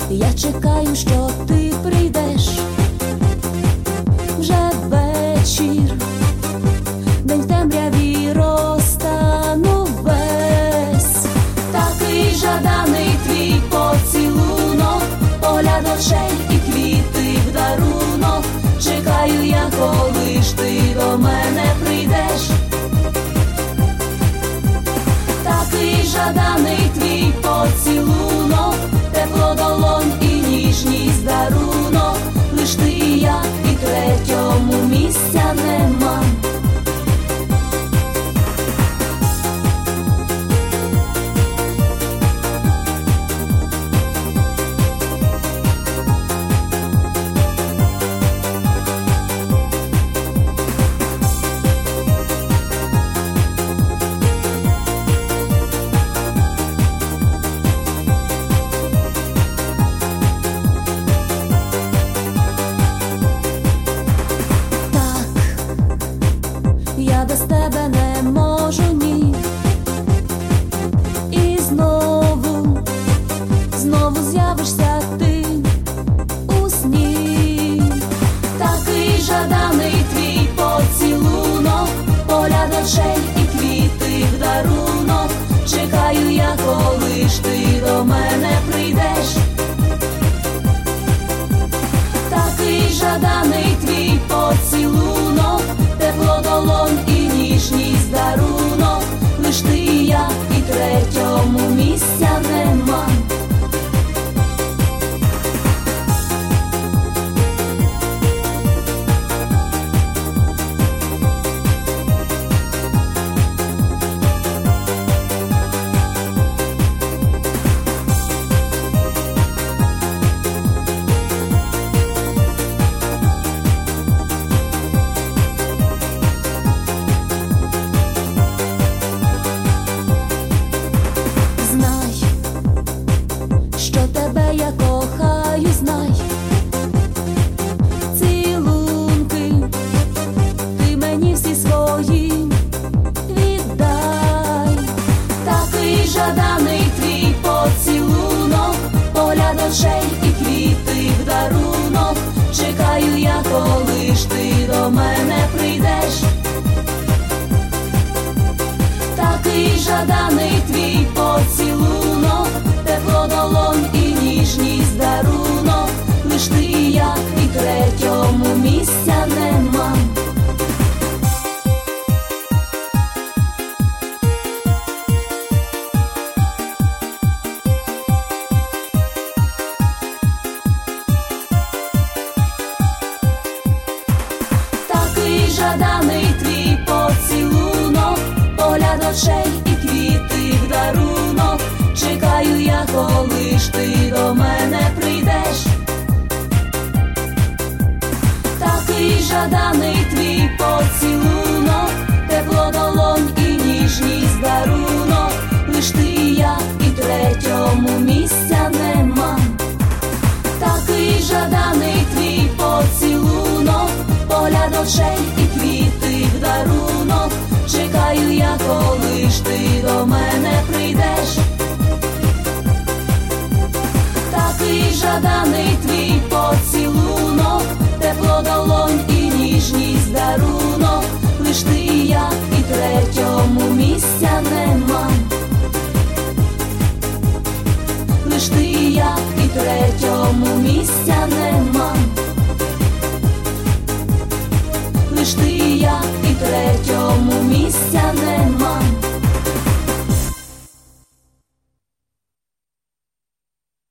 Я чекаю, що ти прийдеш. Вже вечір, день в темряві розтанув весь. Такий жаданий твій поцілунок, погляд очей і квіти в дарунок. Чекаю я, коли ж ти до мене прийдеш. Такий жаданий твій поцілунок, тепло долонь і ніжність дарунок. Лиш ти і я, і третьому місця нема. Я без тебе не можу, ні. І знову з'явишся ти у сні. Такий жаданий твій поцілунок, погляд очей і квіти в дарунок. Чекаю я, коли ж ти до мене прийдеш. Такий жаданий твій поцілунок, тепло долонь і ніжність дарунок. Лиш ти і я, і третьому місця нема. Що тебе я кохаю, знай. Цілунки ти мені всі свої віддай. Такий жаданий твій поцілунок, погляд очей і квіти в дарунок. Чекаю я, коли ж ти до мене прийдеш. Такий жаданий твій поцілунок, тепло долонь і ніжність дарунок. Лиш ти і я, і третьому місця нема. Такий жаданий твій поцілунок, погляд очей і квіти в дарунок. Чекаю я, коли ж ти до мене прийдеш. Такий жаданий твій поцілунок, тепло долонь і ніжність дарунок. Лиш ти і я, і третьому місця нема. Такий жаданий твій поцілунок, погляд очей і квіти в дарунок. Чекаю я, коли ж ти до мене прийдеш. Такий жаданий твій поцілунок, тепло долонь і ніжність дарунок. Лиш ти і я, і третьому місця нема. Лиш ти і я, і третьому місця нема. Лиш ти і я, і третьому місця нема.